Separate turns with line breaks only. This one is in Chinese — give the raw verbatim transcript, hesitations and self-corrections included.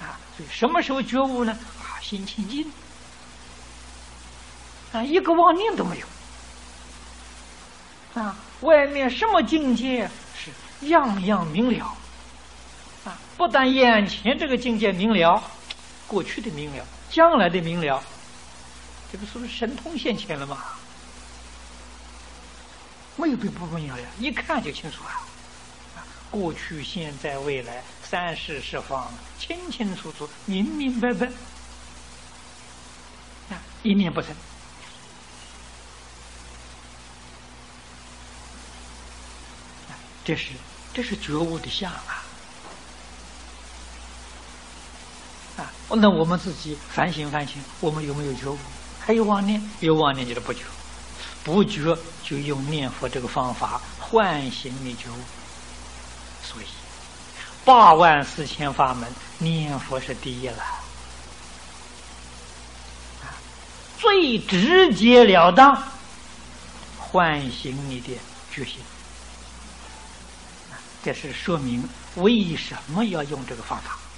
啊，所以什么时候觉悟呢？啊，心清净，啊，一个妄念都没有，啊，外面什么境界是样样明了，啊，不但眼前这个境界明了，过去的明了，将来的明了，这个是不是神通现前了吗？没有不不明了呀，一看就清楚了。过去、现在、未来，三世十方，清清楚楚、明明白白，啊，一念不生。这是这是觉悟的相啊！啊，那我们自己反省反省，我们有没有觉悟？还有妄念？有妄念就是不觉，不觉就用念佛这个方法唤醒你觉悟。所以，八万四千法门，念佛是第一了，啊，最直截了当唤醒你的决心。这是说明为什么要用这个方法。